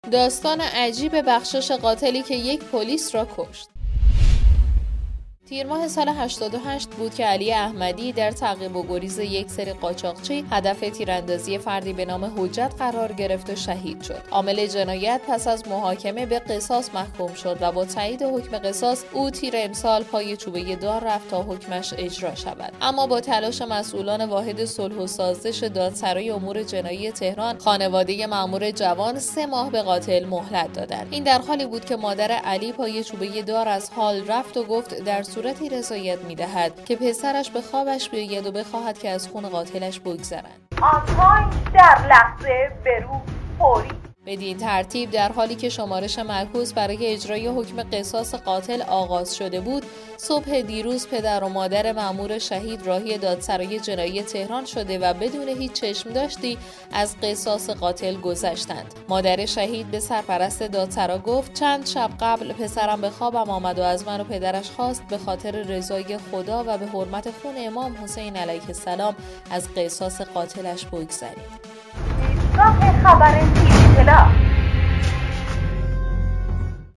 داستان عجیب بخشش قاتلی که یک پلیس را کشت. تیر ماه سال 88 بود که علی احمدی در تعقیب و گریز یک سری قاچاقچی هدف تیراندازی فردی به نام حجت قرار گرفت و شهید شد. عامل جنایت پس از محاکمه به قصاص محکوم شد و با تایید حکم قصاص او تیر امسال پای چوبه دار رفت تا حکمش اجرا شود. اما با تلاش مسئولان واحد صلح و سازش دادسرای امور جنایی تهران، خانواده مأمور جوان 3 ماه به قاتل مهلت دادند. این در حالی بود که مادر علی پای چوبه دار از حال رفت و گفت در صورتی رضایت می‌دهد که پسرش به خوابش بیاید و بخواهد که از خون قاتلش بگذرند. آنها در لحظه برو فوری. بدین ترتیب در حالی که شمارش معکوس برای اجرای حکم قصاص قاتل آغاز شده بود، صبح دیروز پدر و مادر مأمور شهید راهی دادسرای جنایی تهران شده و بدون هیچ چشم داشتی از قصاص قاتل گذشتند. مادر شهید به سرپرست دادسرا گفت چند شب قبل پسرم به خوابم آمد و از من و پدرش خواست به خاطر رضای خدا و به حرمت خون امام حسین علیه السلام از قصاص قاتلش بگذریم. ایستگاه خبر